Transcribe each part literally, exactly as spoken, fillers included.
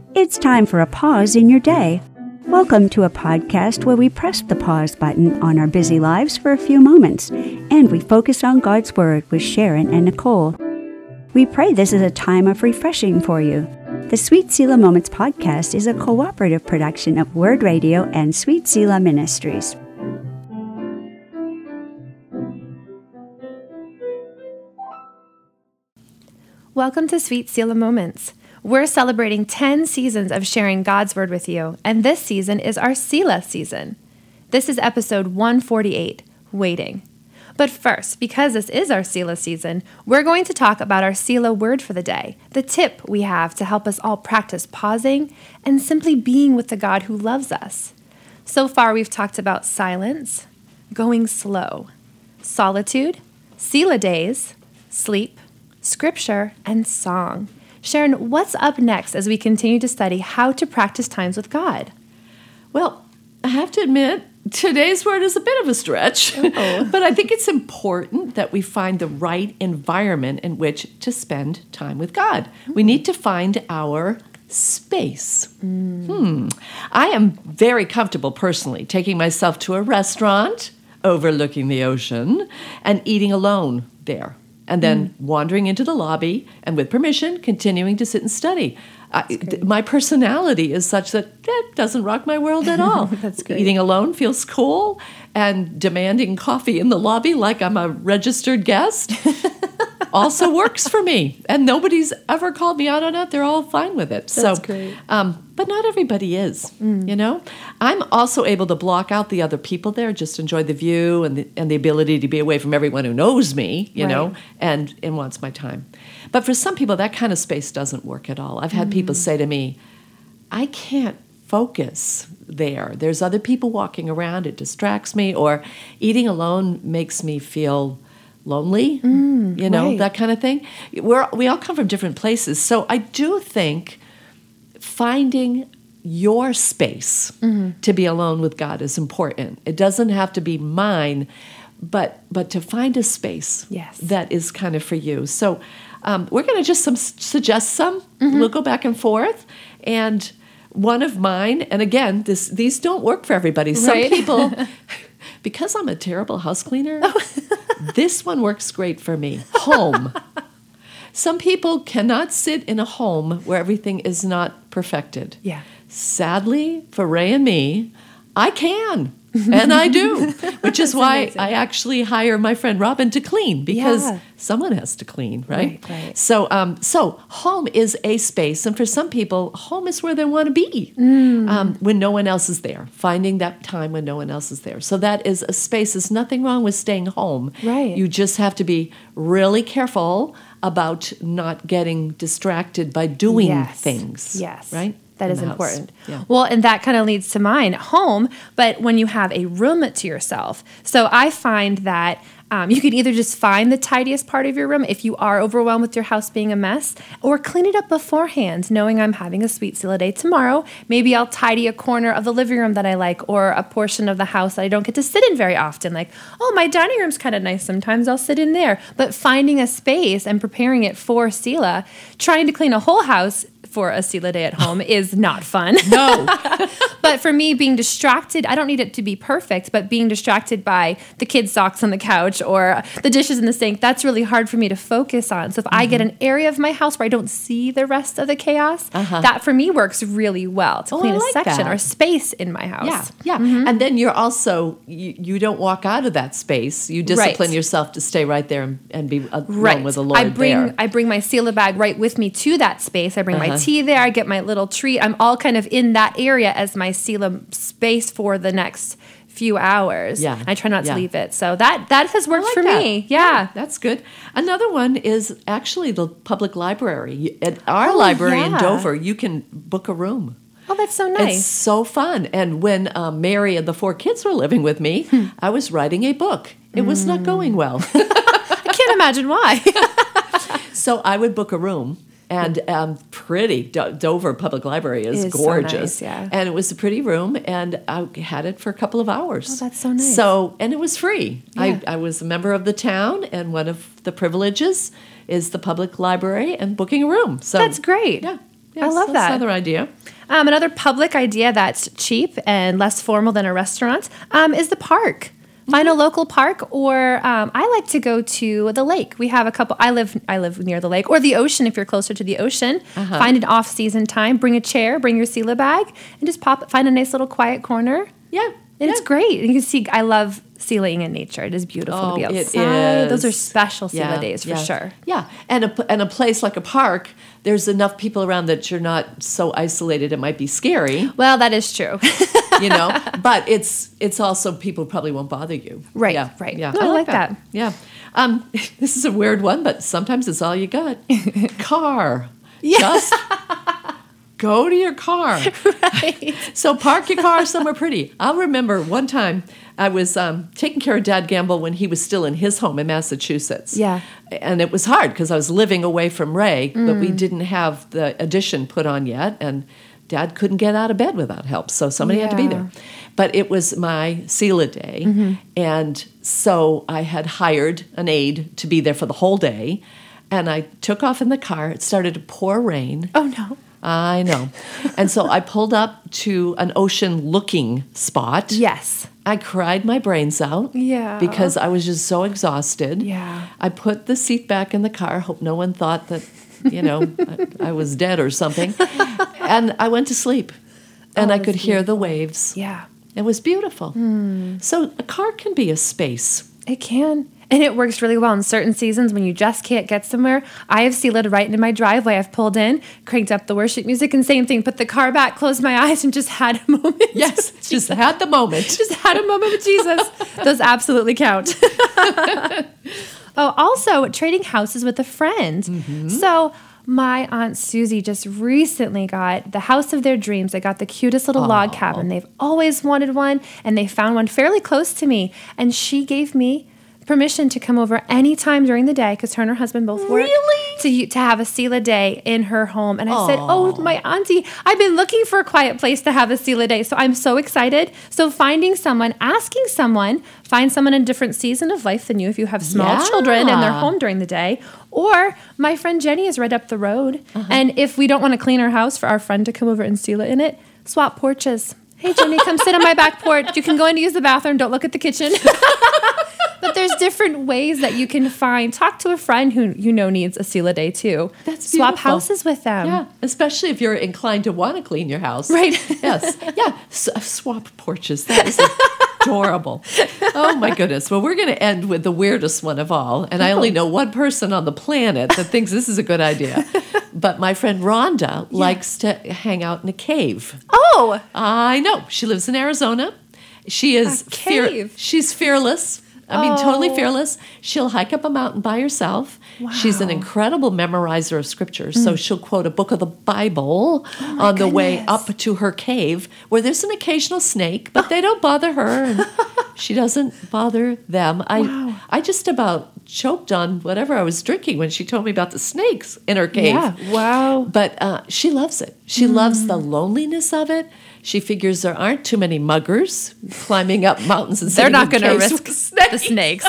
It's time for a pause in your day. Welcome to a podcast where we press the pause button on our busy lives for a few moments, and we focus on God's Word with Sharon and Nicole. We pray this is a time of refreshing for you. The Sweet Selah Moments podcast is a cooperative production of Word Radio and Sweet Selah Ministries. Welcome to Sweet Selah Moments. We're celebrating ten seasons of sharing God's Word with you, and this season is our Selah season. This is episode one forty-eight, Waiting. But first, because this is our Selah season, we're going to talk about our Selah word for the day, the tip we have to help us all practice pausing and simply being with the God who loves us. So far, we've talked about silence, going slow, solitude, Selah days, sleep, scripture, and song. Sharon, what's up next as we continue to study how to practice times with God? Well, I have to admit, today's word is a bit of a stretch, but I think it's important that we find the right environment in which to spend time with God. Mm-hmm. We need to find our space. Mm. Hmm. I am very comfortable personally taking myself to a restaurant overlooking the ocean and eating alone there. And then mm. wandering into the lobby and with permission, continuing to sit and study. Uh, th- my personality is such that that doesn't rock my world at all. That's great. Eating alone feels cool, and demanding coffee in the lobby like I'm a registered guest also works for me. And nobody's ever called me out on it. They're all fine with it. That's so, great. Um, but not everybody is, mm. you know? I'm also able to block out the other people there, just enjoy the view and the, and the ability to be away from everyone who knows me, you right. know, and, and wants my time. But for some people, that kind of space doesn't work at all. I've had mm. people say to me, I can't focus there. There's other people walking around. It distracts me. Or eating alone makes me feel lonely, mm, you know, right. that kind of thing. We're, we all come from different places. So I do think finding your space mm-hmm. to be alone with God is important. It doesn't have to be mine, but but to find a space yes. that is kind of for you. So um, we're going to just some, suggest some. Mm-hmm. We'll go back and forth. And one of mine, and again, this these don't work for everybody. Some right. people, because I'm a terrible house cleaner, this one works great for me. Home. Some people cannot sit in a home where everything is not perfected. Yeah. Sadly, for Ray and me, I can. And I do, which is why amazing. I actually hire my friend Robin to clean, because yeah. someone has to clean, right? Right, right. So, um, so home is a space, and for some people, home is where they want to be mm. um, when no one else is there. Finding that time when no one else is there. So that is a space. There's nothing wrong with staying home. Right. You just have to be really careful about not getting distracted by doing yes. things. Yes. Right. That in is the important. Yeah. Well, and that kind of leads to mine, home, but when you have a room to yourself. So I find that um, you can either just find the tidiest part of your room if you are overwhelmed with your house being a mess, or clean it up beforehand, knowing I'm having a Sweet Selah day tomorrow. Maybe I'll tidy a corner of the living room that I like, or a portion of the house that I don't get to sit in very often. Like, oh, my dining room's kind of nice. Sometimes I'll sit in there. But finding a space and preparing it for Selah, trying to clean a whole house for a Selah day at home is not fun. No. But for me, being distracted, I don't need it to be perfect, but being distracted by the kids' socks on the couch or the dishes in the sink, that's really hard for me to focus on. So if mm-hmm. I get an area of my house where I don't see the rest of the chaos, uh-huh. that for me works really well to oh, clean I a like section that. or space in my house. Yeah, yeah. Mm-hmm. And then you're also, you, you don't walk out of that space. You discipline right. yourself to stay right there and, and be alone right. with the Lord I bring, there. I bring my Selah bag right with me to that space. I bring uh-huh. my tea there. I get my little treat. I'm all kind of in that area as my Selah space for the next few hours. Yeah. I try not yeah. to leave it. So that that has worked like for that. me. Yeah. yeah. That's good. Another one is actually the public library. At our oh, library yeah. in Dover, you can book a room. Oh, that's so nice. It's so fun. And when uh, Mary and the four kids were living with me, hmm. I was writing a book. It mm. was not going well. I can't imagine why. So I would book a room. And um, pretty, Do- Dover Public Library is, is gorgeous. So nice, yeah. And it was a pretty room, and I had it for a couple of hours. Oh, that's so nice. So, and it was free. Yeah. I, I was a member of the town, and one of the privileges is the public library and booking a room. So that's great. Yeah. Yes, I love that's that. Another idea. Um, another public idea that's cheap and less formal than a restaurant um, is the park. Find a local park, or um, I like to go to the lake. We have a couple. I live I live near the lake, or the ocean if you're closer to the ocean. Uh-huh. Find an off-season time. Bring a chair. Bring your Sela bag, and just pop. Find a nice little quiet corner. Yeah, and yeah. it's great. And you can see. I love Selaing in nature. It is beautiful Oh, to be it outside. is. Those are special Sela Yeah, days for yeah. sure. Yeah, and a and a place like a park, there's enough people around that you're not so isolated. It might be scary, Well, that is true. you know, but it's it's also people probably won't bother you. Right, Yeah, right. Yeah, No, I like that. Yeah. Um, this is a weird one, but sometimes it's all you got. Car. Yeah. Just go to your car. Right. So park your car somewhere pretty. I'll remember one time I was um, taking care of Dad Gamble when he was still in his home in Massachusetts. Yeah. And it was hard because I was living away from Ray, but Mm. we didn't have the addition put on yet, and Dad couldn't get out of bed without help, so somebody had to be Yeah. there. But it was my Sela day, Mm-hmm. and so I had hired an aide to be there for the whole day, and I took off in the car. It started to pour rain. Oh no. I know. And so I pulled up to an ocean-looking spot. Yes. I cried my brains out. Yeah. Because I was just so exhausted. Yeah. I put the seat back in the car. Hope no one thought that, you know, I, I was dead or something. And I went to sleep. And Oh, I that's could hear the waves. Yeah. It was beautiful. So a car can be a space. It can. And it works really well in certain seasons when you just can't get somewhere. I have Sela right into my driveway. I've pulled in, cranked up the worship music, and same thing. Put the car back, closed my eyes, and just had a moment. Yes, just had the moment. Just had a moment with Jesus. Those absolutely count. Oh, also trading houses with a friend. Mm-hmm. So my Aunt Susie just recently got the house of their dreams. They got the cutest little log cabin. They've always wanted one, and they found one fairly close to me. And she gave me permission to come over anytime during the day because her and her husband both work. Really? To, to have a Sela day in her home. And I said, oh, my auntie, I've been looking for a quiet place to have a Sela day. So I'm so excited. So finding someone, asking someone, find someone in a different season of life than you if you have small Yeah. children and they're home during the day. Or my friend Jenny is right up the road. And if we don't want to clean our house for our friend to come over and Sela in it, swap porches. Hey, Jenny, come sit on my back porch. You can go in to use the bathroom. Don't look at the kitchen. But there's different ways that you can find. Talk to a friend who you know needs a Sela day too. That's Swap beautiful. houses with them. Yeah, especially if you're inclined to want to clean your house. Right. Yes. Yeah. S- swap porches. That is adorable. Oh my goodness. Well, we're going to end with the weirdest one of all, and I only know one person on the planet that thinks this is a good idea. But my friend Rhonda likes to hang out in a cave. Oh, I know. She lives in Arizona. She is A cave. She's fearless. I mean, totally Oh. fearless. She'll hike up a mountain by herself. She's an incredible memorizer of scripture. So she'll quote a book of the Bible on the way goodness. up to her cave, where there's an occasional snake, but they don't bother her, and she doesn't bother them. I I just about choked on whatever I was drinking when she told me about the snakes in her cave. yeah. Wow. But uh, she loves it. She loves the loneliness of it. She figures there aren't too many muggers climbing up mountains and They're sitting not in going to caves risk with snakes. the snakes.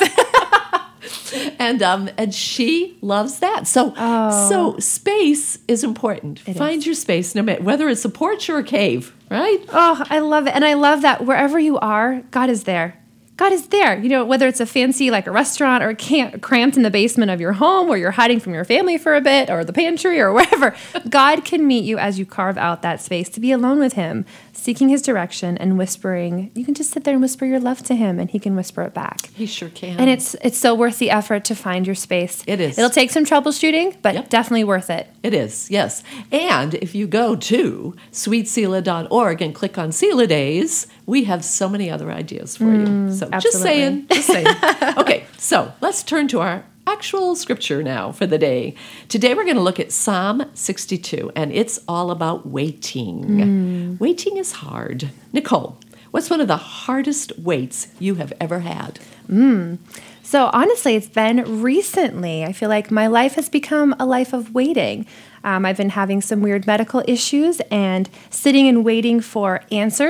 And um, and she loves that. So so space is important. Find your space, no matter whether it's a porch or a cave, right? Oh, I love it. And I love that wherever you are, God is there. God is there. You know, whether it's a fancy like a restaurant or camp, cramped in the basement of your home where you're hiding from your family for a bit or the pantry or wherever, God can meet you as you carve out that space to be alone with him, seeking his direction and whispering. You can just sit there and whisper your love to him and he can whisper it back. He sure can. And it's it's so worth the effort to find your space. It is. It'll take some troubleshooting, but Yep. definitely worth it. It is, yes. And if you go to sweet sela dot org and click on Sela Days, we have so many other ideas for you. So just absolutely. saying, just saying. Okay, so let's turn to our actual scripture now for the day. Today we're going to look at Psalm sixty-two, and it's all about waiting. Waiting is hard. Nicole, what's one of the hardest waits you have ever had? So honestly, it's been recently. I feel like my life has become a life of waiting. Um, I've been having some weird medical issues and sitting and waiting for answers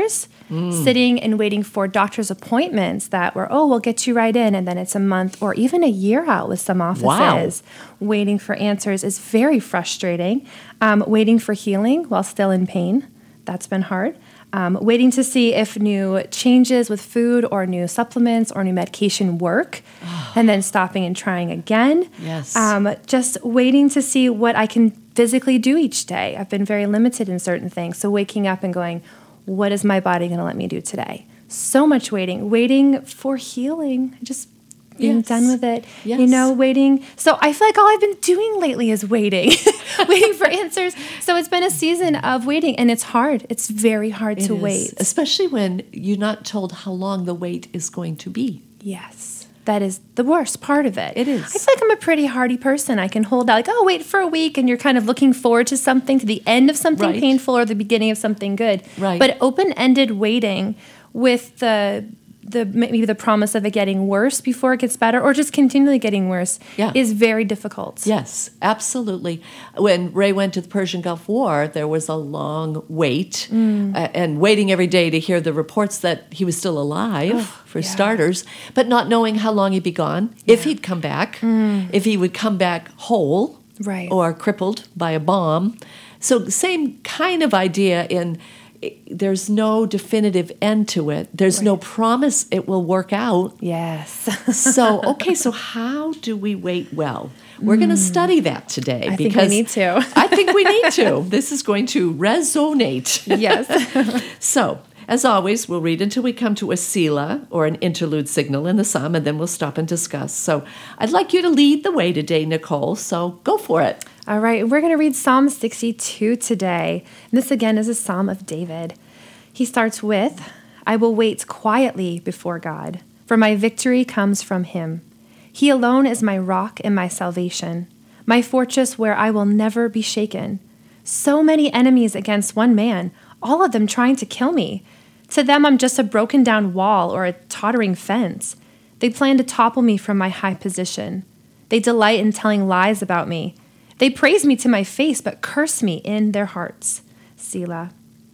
mm. sitting and waiting for doctor's appointments that were, oh, we'll get you right in, and then it's a month or even a year out with some offices. Wow. Waiting for answers is very frustrating. Um, waiting for healing while still in pain, that's been hard. Um, waiting to see if new changes with food or new supplements or new medication work, oh. and then stopping and trying again. Yes. Um, just waiting to see what I can physically do each day. I've been very limited in certain things. So waking up and going, what is my body going to let me do today? So much waiting, waiting for healing, just being yes. done with it, yes. you know, waiting. So I feel like all I've been doing lately is waiting, waiting for answers. So it's been a season of waiting, and it's hard. It's very hard it to is. wait. Especially when you're not told how long the wait is going to be. Yes. That is the worst part of it. It is. I feel like I'm a pretty hardy person. I can hold out, like, oh, wait for a week, and you're kind of looking forward to something, to the end of something right. painful or the beginning of something good. Right. But open-ended waiting with the the maybe the promise of it getting worse before it gets better, or just continually getting worse, yeah. is very difficult. Yes, absolutely. When Ray went to the Persian Gulf War, there was a long wait, mm. uh, and waiting every day to hear the reports that he was still alive, oh, for yeah. starters, but not knowing how long he'd be gone, yeah. if he'd come back, mm. if he would come back whole, right. or crippled by a bomb. So same kind of idea in... There's no definitive end to it. There's right. no promise it will work out. Yes. So, okay, so how do we wait well? We're mm. going to study that today. I because think we need to. I think we need to. This is going to resonate. Yes. So, as always, we'll read until we come to a Selah, or an interlude signal in the psalm, and then we'll stop and discuss. So I'd like you to lead the way today, Nicole, so go for it. All right, we're going to read Psalm sixty-two today. And this, again, is a psalm of David. He starts with, I will wait quietly before God, for my victory comes from him. He alone is my rock and my salvation, my fortress where I will never be shaken. So many enemies against one man, all of them trying to kill me. To them, I'm just a broken down wall or a tottering fence. They plan to topple me from my high position. They delight in telling lies about me. They praise me to my face, but curse me in their hearts. Selah.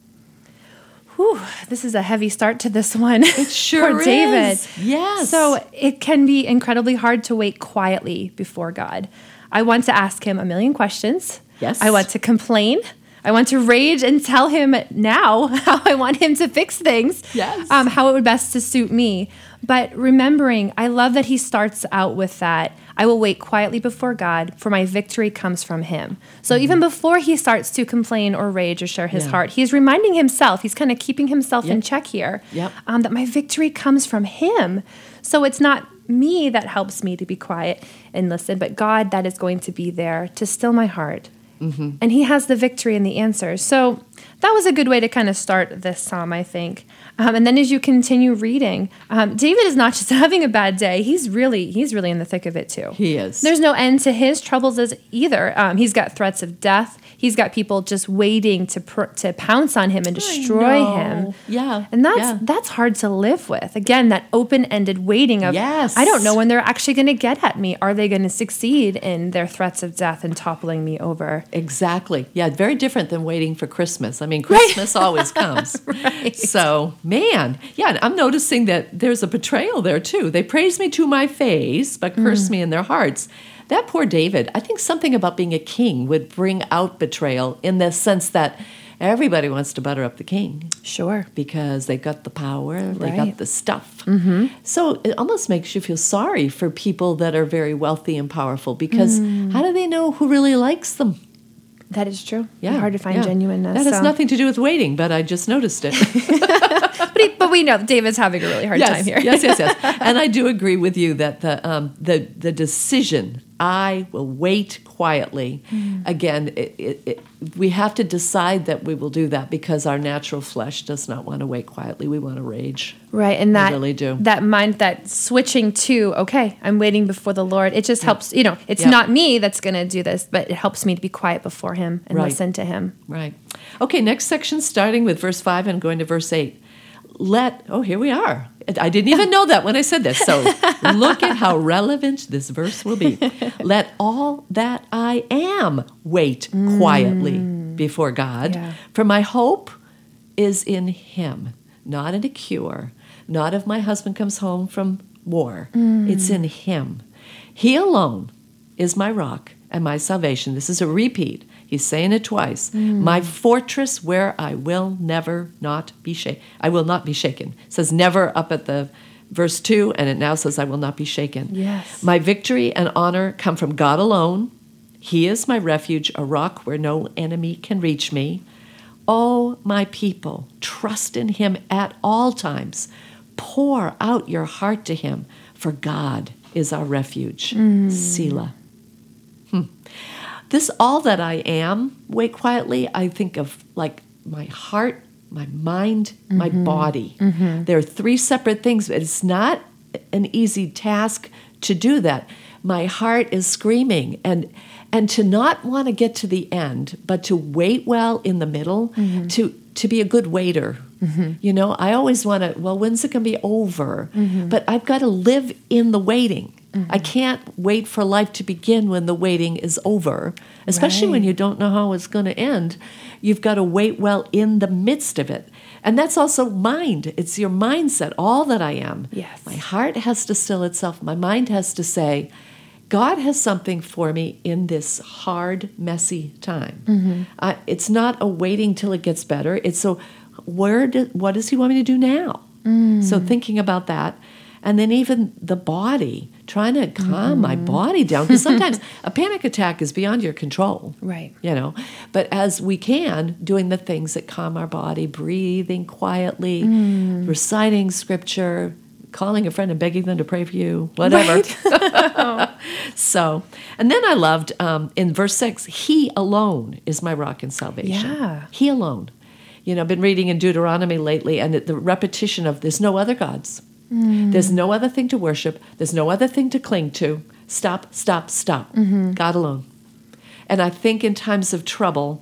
Whew, this is a heavy start to this one. It sure for David. is. Yes. So it can be incredibly hard to wait quietly before God. I want to ask him a million questions. Yes. I want to complain. I want to rage and tell him now how I want him to fix things. Yes. Um, how it would best to suit me. But remembering, I love that he starts out with that. I will wait quietly before God, for my victory comes from him. So mm-hmm. even before he starts to complain or rage or share his yeah. heart, he's reminding himself, he's kind of keeping himself yep. in check here, yep. um, that my victory comes from him. So it's not me that helps me to be quiet and listen, but God that is going to be there to still my heart. Mm-hmm. And he has the victory and the answers. So that was a good way to kind of start this psalm, I think. Um, and then as you continue reading, um, David is not just having a bad day. He's really he's really in the thick of it too. He is. There's no end to his troubles as either. Um, he's got threats of death. He's got people just waiting to pr- to pounce on him and destroy him. Yeah. And that's yeah. that's hard to live with. Again, that open-ended waiting of, yes. I don't know when they're actually going to get at me. Are they going to succeed in their threats of death and toppling me over? Exactly. Yeah, very different than waiting for Christmas. I mean, Christmas right. always comes. Right. So, man, yeah, I'm noticing that there's a betrayal there too. They praise me to my face, but curse mm. me in their hearts. That poor David, I think something about being a king would bring out betrayal in the sense that everybody wants to butter up the king. Sure. Because they got the power, they right. got the stuff. Mm-hmm. So it almost makes you feel sorry for people that are very wealthy and powerful, because mm. how do they know who really likes them? That is true. Yeah, hard to find yeah. genuineness. That has so. nothing to do with waiting, but I just noticed it. but, he, but we know David's having a really hard yes, time here. yes, yes, yes. And I do agree with you that the um, the the decision, I will wait quietly. Mm. Again, it, it, it, we have to decide that we will do that because our natural flesh does not want to wait quietly. We want to rage. Right, and that we really do. that mind, that switching to, okay, I'm waiting before the Lord. It just yeah. helps, you know, it's yeah. not me that's going to do this, but it helps me to be quiet before him and right. listen to him. Right. Okay, next section starting with verse five and going to verse eight. Let, oh, here we are. I didn't even know that when I said this. So look at how relevant this verse will be. Let all that I am wait mm. quietly before God, yeah. for my hope is in him. not in a cure, not if my husband comes home from war. Mm. It's in him. He alone is my rock and my salvation. This is a repeat. He's saying it twice. Mm. My fortress where I will never not be shaken. I will not be shaken. It says never up at the verse two, and it now says I will not be shaken. Yes. My victory and honor come from God alone. He is my refuge, a rock where no enemy can reach me. Oh, my people, trust in him at all times. Pour out your heart to him, for God is our refuge. Mm. Selah. Hmm. This all that I am, wait quietly, I think of like my heart, my mind, mm-hmm. my body. Mm-hmm. There are three separate things, but it's not an easy task to do that. My heart is screaming, and and to not want to get to the end, but to wait well in the middle, mm-hmm. to to be a good waiter. Mm-hmm. You know, I always want to, well, when's it going to be over? Mm-hmm. But I've got to live in the waiting. Mm-hmm. I can't wait for life to begin when the waiting is over, especially right. when you don't know how it's going to end. You've got to wait well in the midst of it. And that's also mind. It's your mindset, all that I am. Yes. My heart has to still itself. My mind has to say, God has something for me in this hard, messy time. Mm-hmm. Uh, it's not a waiting till it gets better. It's a, where do, what does he want me to do now? Mm. So thinking about that. And then even the body, trying to calm mm-hmm. my body down. Because sometimes a panic attack is beyond your control. Right. You know, but as we can, doing the things that calm our body, breathing quietly, mm. reciting scripture, calling a friend and begging them to pray for you, whatever. Right. So, and then I loved um, in verse six, he alone is my rock and salvation. Yeah. He alone. You know, I've been reading in Deuteronomy lately, and the repetition of there's no other gods. Mm. There's no other thing to worship. There's no other thing to cling to. Stop, stop, stop. Mm-hmm. God alone. And I think in times of trouble,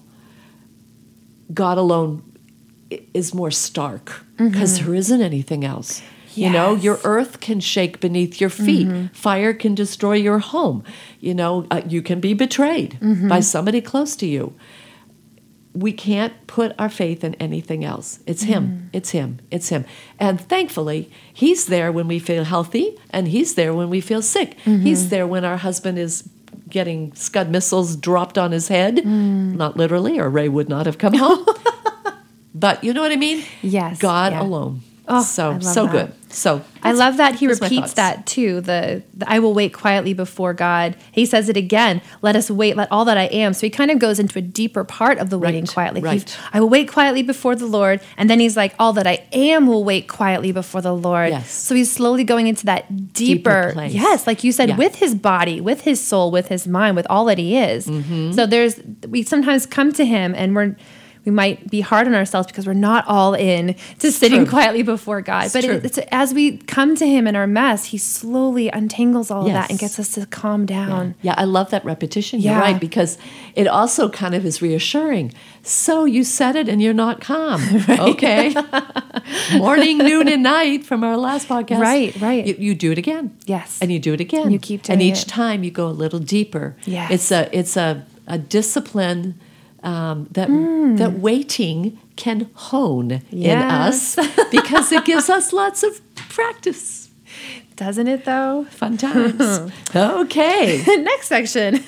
God alone is more stark because mm-hmm. there isn't anything else. Yes. You know, your earth can shake beneath your feet. Mm-hmm. Fire can destroy your home. You know, uh, you can be betrayed mm-hmm. by somebody close to you. We can't put our faith in anything else. It's him. Mm. It's him. It's him. And thankfully, he's there when we feel healthy, and he's there when we feel sick. Mm-hmm. He's there when our husband is getting Scud missiles dropped on his head. Mm. Not literally, or Ray would not have come home. But you know what I mean? Yes. God yeah. alone. Oh, so so that. good. So I love that he repeats that too. The, the I will wait quietly before God. He says it again. Let us wait. Let all that I am. So he kind of goes into a deeper part of the waiting right, quietly. Right. He's, I will wait quietly before the Lord, and then he's like, all that I am will wait quietly before the Lord. Yes. So he's slowly going into that deeper, deeper place. Yes, like you said, yeah. with his body, with his soul, with his mind, with all that he is. Mm-hmm. So there's we sometimes come to him and we're. We might be hard on ourselves because we're not all in to it's sitting true. quietly before God. It's but it, it's, as we come to him in our mess, he slowly untangles all yes. of that and gets us to calm down. Yeah, yeah I love that repetition. Yeah. You're right, because it also kind of is reassuring. So you said it and you're not calm. Right. Okay. Morning, noon, and night from our last podcast. Right, right. You, you do it again. Yes. And you do it again. And you keep doing it. And each it. time you go a little deeper. Yes. It's a, it's a, a discipline Um, that mm. that waiting can hone yes. in us because it gives us lots of practice. Doesn't it, though? Fun times. Okay. Next section.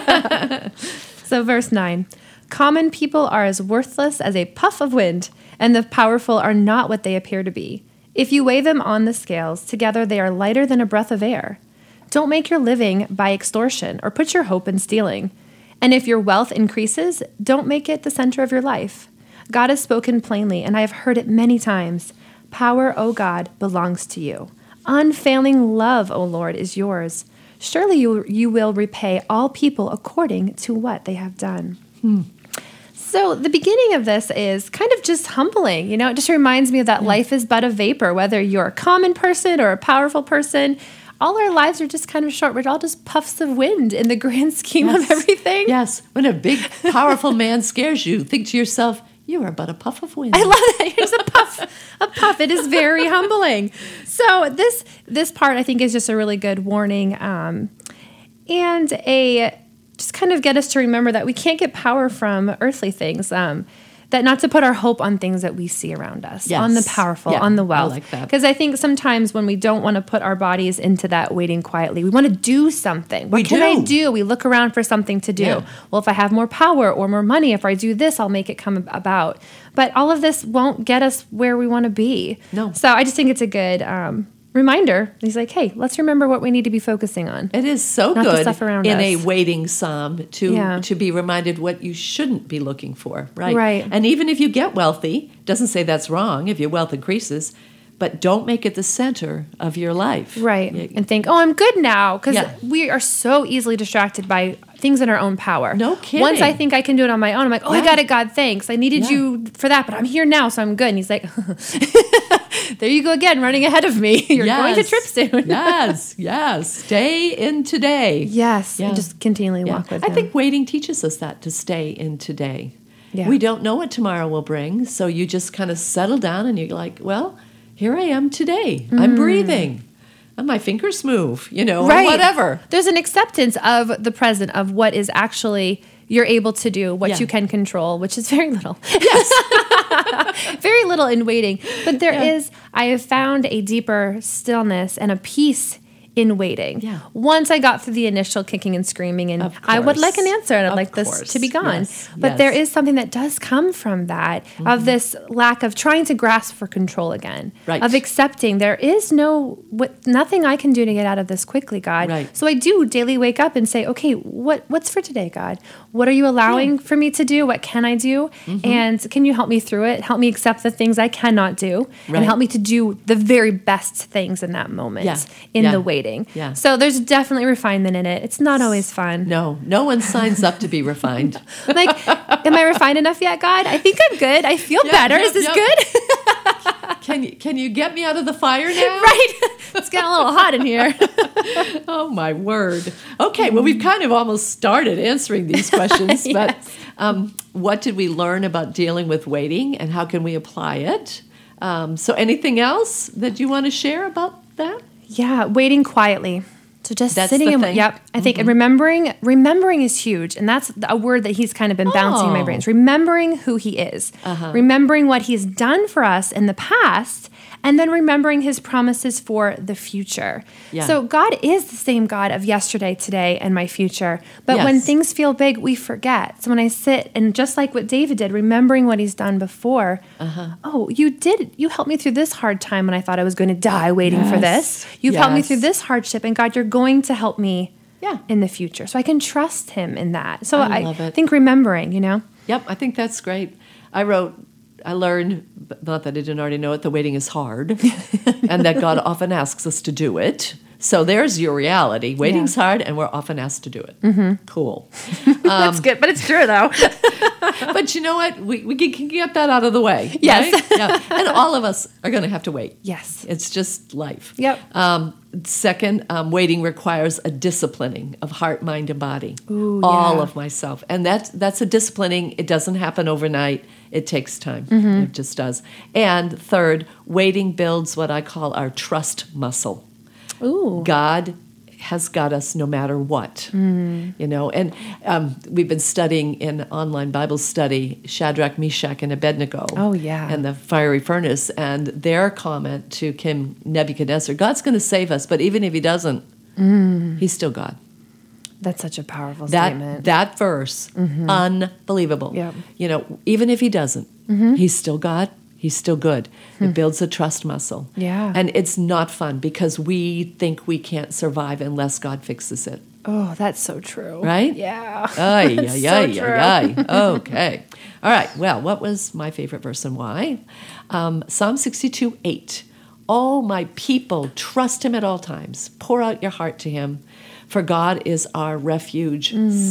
So verse nine. Common people are as worthless as a puff of wind, and the powerful are not what they appear to be. If you weigh them on the scales, together they are lighter than a breath of air. Don't make your living by extortion or put your hope in stealing. And if your wealth increases, don't make it the center of your life. God has spoken plainly, and I have heard it many times. Power, O God, belongs to you. Unfailing love, O Lord, is yours. Surely you, you will repay all people according to what they have done. Hmm. So the beginning of this is kind of just humbling. You know, it just reminds me of that yeah. life is but a vapor, whether you're a common person or a powerful person. All our lives are just kind of short. We're all just puffs of wind in the grand scheme yes. of everything. Yes. When a big, powerful man scares you, think to yourself, you are but a puff of wind. I love that. Here's a puff. A puff. It is very humbling. So this this part, I think, is just a really good warning um, and a just kind of get us to remember that we can't get power from earthly things. Um, that not to put our hope on things that we see around us, Yes. on the powerful, Yeah, on the I wealth. like that. Because I think sometimes when we don't want to put our bodies into that waiting quietly, we want to do something. What We can do. I do? We look around for something to do. Yeah. Well, if I have more power or more money, if I do this, I'll make it come about. But all of this won't get us where we want to be. No. So I just think it's a good um, reminder. He's like, hey, let's remember what we need to be focusing on. It is so Not the good stuff around in us. a waiting psalm to Yeah. to be reminded what you shouldn't be looking for, right? Right. And even if you get wealthy, doesn't say that's wrong if your wealth increases, but don't make it the center of your life. Right. You- And think, oh, I'm good now. Because Yeah. we are so easily distracted by things in our own power. No kidding. Once I think I can do it on my own, I'm like, oh, I Yeah. got it, God, thanks. I needed Yeah. you for that, but I'm here now, so I'm good. And he's like, there you go again, running ahead of me. You're going to Yes. trip soon. yes, yes. Stay in today. Yes. Yeah. And just continually Yeah. walk with I him. think waiting teaches us that, to stay in today. Yeah. We don't know what tomorrow will bring, so you just kind of settle down and you're like, well, here I am today. I'm breathing. And my fingers move, you know, or whatever. There's an acceptance of the present, of what is actually you're able to do, what Yeah. you can control, which is very little. Yes. Very little in waiting. But there Yeah. is, I have found a deeper stillness and a peace in waiting. Yeah. Once I got through the initial kicking and screaming, and Of I would course. like an answer, and I'd Of like this course. to be gone. Yes. But Yes. there is something that does come from that, of this lack of trying to grasp for control again, Right. of accepting there is no, what, nothing I can do to get out of this quickly, God. Right. So I do daily wake up and say, okay, what what's for today, God? What are you allowing for me to do? What can I do? Mm-hmm. And can you help me through it? Help me accept the things I cannot do, Right. and help me to do the very best things in that moment, Yeah. in Yeah. the waiting. Yeah. So there's definitely refinement in it. It's not always fun. No, no one signs up to be refined. Like, am I refined enough yet, God? I think I'm good. I feel Yeah, better. yeah, Is this yeah. good? Can you can you get me out of the fire now? Right. It's getting a little hot in here. Oh my word. Okay, well we've kind of almost started answering these questions, but Yes. um, what did we learn about dealing with waiting, and how can we apply it? Um, so anything else that you want to share about that? Yeah, waiting quietly. So just That's sitting the in, thing. yep. I think and remembering, remembering is huge, and that's a word that he's kind of been bouncing in my Oh. brains. Remembering who he is, Uh-huh. remembering what he's done for us in the past, and then remembering his promises for the future. Yeah. So God is the same God of yesterday, today, and my future. But when Yes. things feel big, we forget. So when I sit and just like what David did, remembering what he's done before. Uh-huh. Oh, you did. You helped me through this hard time when I thought I was going to die waiting for Yes. this. You've helped me Yes. through this hardship, and God, you're going to help me Yeah. in the future. So I can trust him in that. So I I, love it. think remembering, you know? Yep, I think that's great. I wrote, I learned, but not that I didn't already know it, the waiting is hard, and that God often asks us to do it. So there's your reality. Waiting's hard, and we're often asked to do it. Mm-hmm. Cool. That's good, but it's true though. But you know what? We, we can get that out of the way. Yes. Right? Yeah. And all of us are going to have to wait. Yes. It's just life. Yep. Um, second, um, waiting requires a disciplining of heart, mind, and body. Ooh, all yeah. of myself. And that's, that's a disciplining. It doesn't happen overnight. It takes time. Mm-hmm. It just does. And third, waiting builds what I call our trust muscle. Ooh. God has got us no matter what, Mm. you know. And um, we've been studying in online Bible study Shadrach, Meshach, and Abednego. Oh, yeah. And the fiery furnace, and their comment to King Nebuchadnezzar: God's going to save us, but even if He doesn't, He's still God. That's such a powerful That statement. that verse, unbelievable. Yep. You know, even if He doesn't, He's still God. He's still good. It builds a trust muscle. Yeah. And it's not fun because we think we can't survive unless God fixes it. Oh, that's so true. Right? Yeah. Ay, That's ay, so ay, true. ay, ay. Okay. All right. Well, what was my favorite verse and why? Um, Psalm sixty-two, eight. Oh, my people, trust Him at all times. Pour out your heart to Him, for God is our refuge.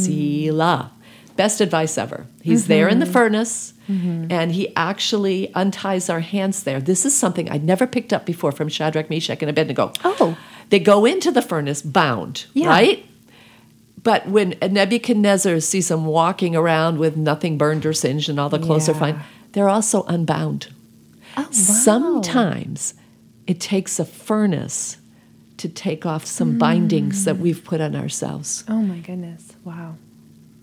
Selah. Best advice ever. He's there in the furnace, and He actually unties our hands there. This is something I'd never picked up before from Shadrach, Meshach, and Abednego. Oh. They go into the furnace bound, Yeah. right? But when Nebuchadnezzar sees them walking around with nothing burned or singed and all the clothes are Yeah. fine, they're also unbound. Oh, wow. Sometimes it takes a furnace to take off some bindings that we've put on ourselves. Oh my goodness. Wow.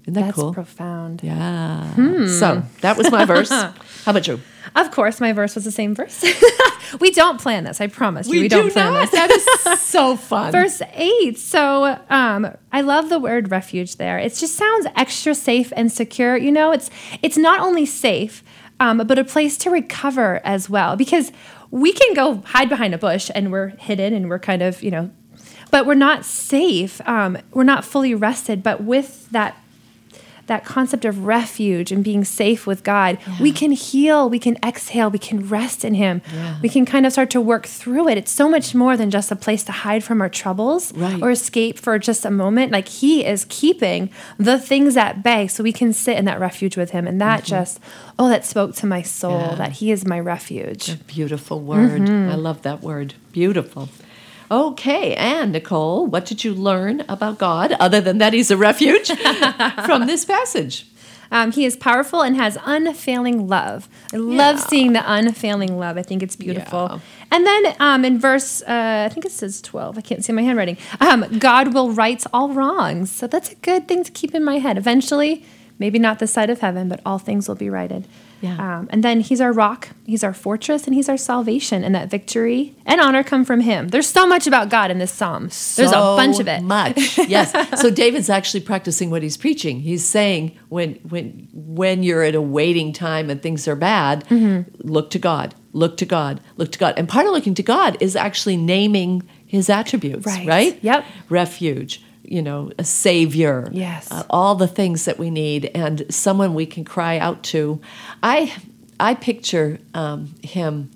Isn't that That's cool? profound. Yeah. Hmm. So that was my verse. How about you? Of course, my verse was the same verse. We don't plan this. I promise you. We, don't do plan not. this. That is so fun. Verse eight. So um, I love the word refuge there. It just sounds extra safe and secure. You know, it's it's not only safe, um, but a place to recover as well. Because we can go hide behind a bush and we're hidden and we're kind of, you know, but we're not safe. Um, we're not fully rested. But with that that concept of refuge and being safe with God, yeah. we can heal, we can exhale, we can rest in him. Yeah. We can kind of start to work through it. It's so much more than just a place to hide from our troubles right. or escape for just a moment. Like he is keeping the things at bay so we can sit in that refuge with him. And that mm-hmm. just, oh, that spoke to my soul, yeah. that he is my refuge. A beautiful word. Mm-hmm. I love that word. Beautiful. Okay, and Nicole, what did you learn about God, other than that he's a refuge, from this passage? Um, he is powerful and has unfailing love. I love yeah. seeing the unfailing love. I think it's beautiful. Yeah. And then um, in verse, uh, I think it says twelve. I can't see my handwriting. Um, God will right all wrongs. So that's a good thing to keep in my head. Eventually, maybe not this side of heaven, but all things will be righted. Yeah. Um, and then he's our rock, he's our fortress, and he's our salvation. And that victory and honor come from him. There's so much about God in this psalm. So There's a bunch of it. much. Yes. So David's actually practicing what he's preaching. He's saying when when when you're at a waiting time and things are bad, mm-hmm. look to God, look to God, look to God. And part of looking to God is actually naming his attributes, right? right? Yep. Refuge. You know, a savior, yes, uh, all the things that we need, and someone we can cry out to. I I picture um, him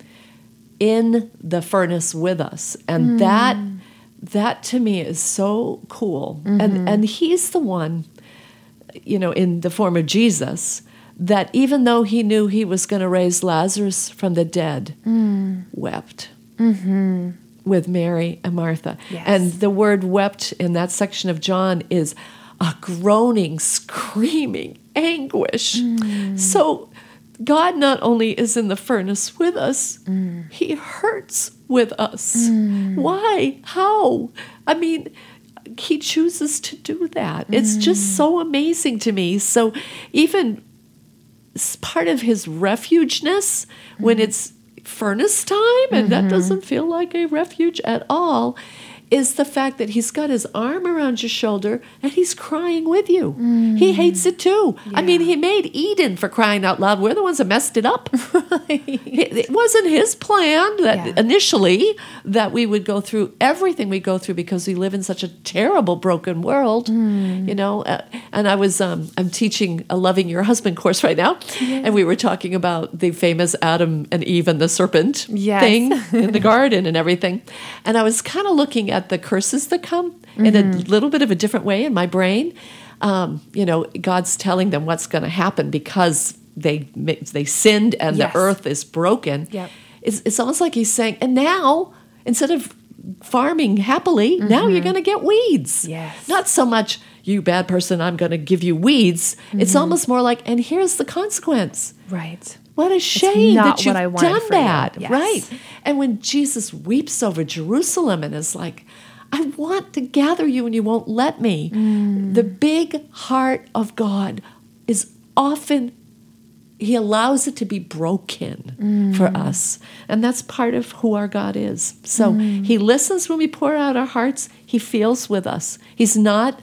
in the furnace with us, and mm. that that to me is so cool. Mm-hmm. And and he's the one, you know, in the form of Jesus, that even though he knew he was going to raise Lazarus from the dead, mm. wept. Mm-hmm. With Mary and Martha. Yes. And the word wept in that section of John is a groaning, screaming anguish. Mm. So God not only is in the furnace with us, mm. he hurts with us. Mm. Why? How? I mean, he chooses to do that. Mm. It's just so amazing to me. So even part of his refugeness, mm. when it's furnace time, and mm-hmm. that doesn't feel like a refuge at all, is the fact that he's got his arm around your shoulder and he's crying with you. Mm. He hates it too. Yeah. I mean, he made Eden, for crying out loud. We're the ones that messed it up. Right. It wasn't his plan that yeah. initially that we would go through everything we go through because we live in such a terrible, broken world. Mm. You know, uh, and I was um, I'm teaching a Loving Your Husband course right now, yeah. and we were talking about the famous Adam and Eve and the serpent yes. thing in the garden and everything, and I was kind of looking at the curses that come mm-hmm. in a little bit of a different way in my brain. Um, you know, God's telling them what's going to happen because they they sinned and yes. the earth is broken. Yep. It's, it's almost like he's saying, and now, instead of farming happily, mm-hmm. now you're going to get weeds. Yes. Not so much, you bad person, I'm going to give you weeds. Mm-hmm. It's almost more like, and here's the consequence. Right. What a shame that you've what I done that. Yes. Right. And when Jesus weeps over Jerusalem and is like, I want to gather you and you won't let me. Mm. The big heart of God is often, he allows it to be broken mm. for us. And that's part of who our God is. So mm. he listens when we pour out our hearts. He feels with us. He's not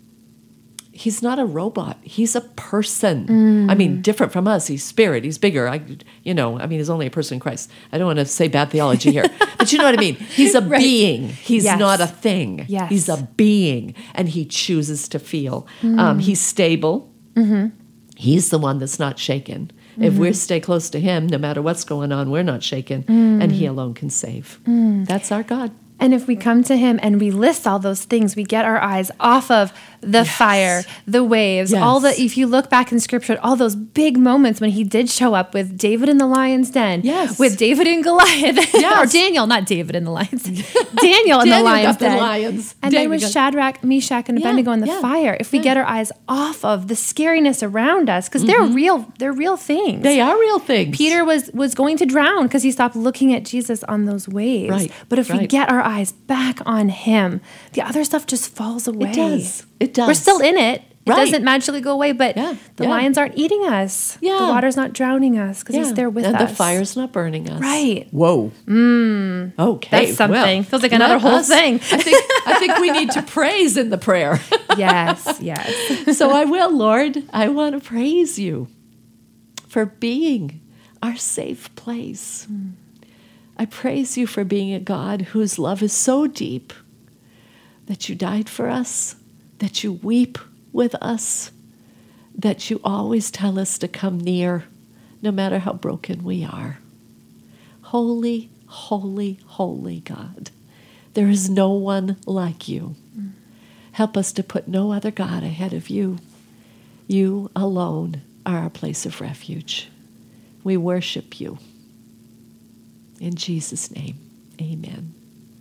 He's not a robot. He's a person. Mm. I mean, different from us. He's spirit. He's bigger. I, you know, I mean, he's only a person in Christ. I don't want to say bad theology here, but you know what I mean. He's a right. being. He's yes. not a thing. Yes. He's a being, and he chooses to feel. Mm. Um, he's stable. Mm-hmm. He's the one that's not shaken. Mm-hmm. If we stay close to him, no matter what's going on, we're not shaken, mm. and he alone can save. Mm. That's our God. And if we come to him and we list all those things, we get our eyes off of the yes. fire, the waves, yes. all the, if you look back in scripture, all those big moments when he did show up with David in the lion's den, yes. with David and Goliath, yes. or Daniel, not David in the lion's Daniel in the lion's den. The lions. And David then with Shadrach, Meshach, and Abednego yeah. in the yeah. fire, if we yeah. get our eyes off of the scariness around us, because mm-hmm. they're real, they're real things. They are real things. Peter was, was going to drown because he stopped looking at Jesus on those waves. Right. But if right. we get our eyes back on him, the other stuff just falls away. It does. It does. We're still in it. It Right. doesn't magically go away, but Yeah, the yeah. lions aren't eating us. Yeah. The water's not drowning us because he's there with and us. the fire's not burning us. Right. Whoa. Mm. Okay. That's something. well, Feels like another let whole us- thing. I think I think we need to praise in the prayer. Yes, yes. So I will, Lord. I want to praise you for being our safe place. I praise you for being a God whose love is so deep that you died for us, that you weep with us, that you always tell us to come near, no matter how broken we are. Holy, holy, holy God. There is no one like you. Help us to put no other God ahead of you. You alone are our place of refuge. We worship you. In Jesus' name, amen.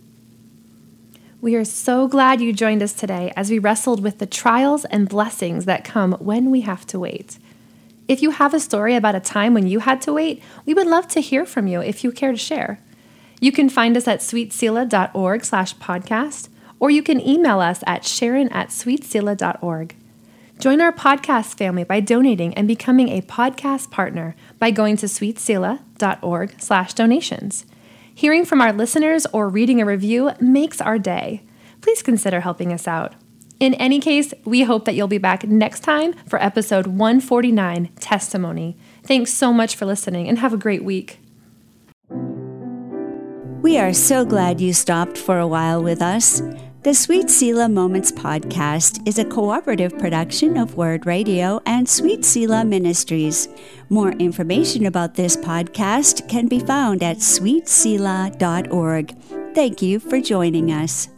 We are so glad you joined us today as we wrestled with the trials and blessings that come when we have to wait. If you have a story about a time when you had to wait, we would love to hear from you if you care to share. You can find us at sweetselah.org slash podcast, or you can email us at sharon at sweetselah.org. Join our podcast family by donating and becoming a podcast partner by going to sweetselah.org slash donations. Hearing from our listeners or reading a review makes our day. Please consider helping us out. In any case, we hope that you'll be back next time for episode one forty-nine, Testimony. Thanks so much for listening and have a great week. We are so glad you stopped for a while with us. The Sweet Selah Moments podcast is a cooperative production of Word Radio and Sweet Selah Ministries. More information about this podcast can be found at sweet selah dot org. Thank you for joining us.